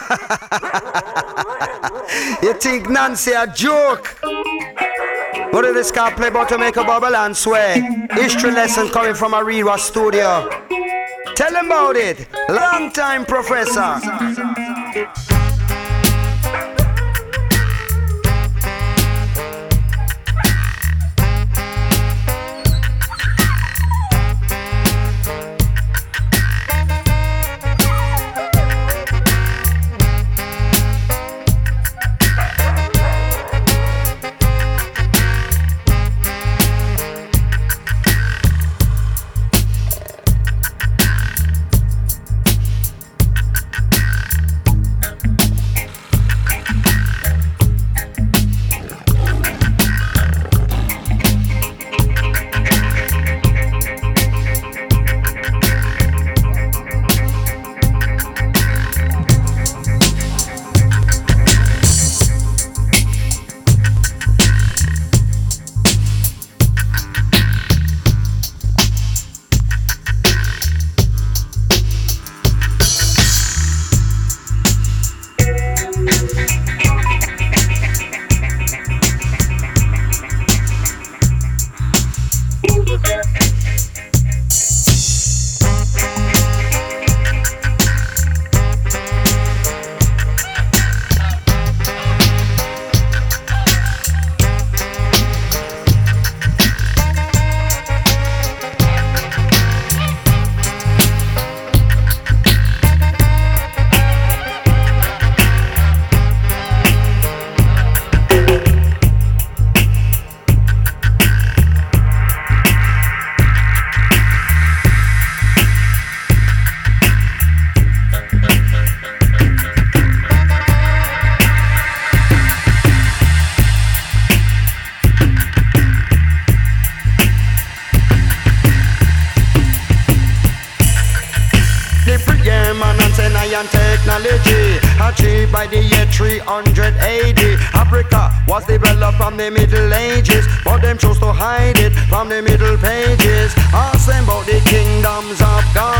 You think Nancy a joke? What did this car play about to make a bubble and sway? History lesson coming from a Rewa studio. Tell him about it. Long time professor. Technology achieved by the year 300 AD. Africa was developed from the Middle Ages, but them chose to hide it from the Middle Pages. Asking about the kingdoms of God.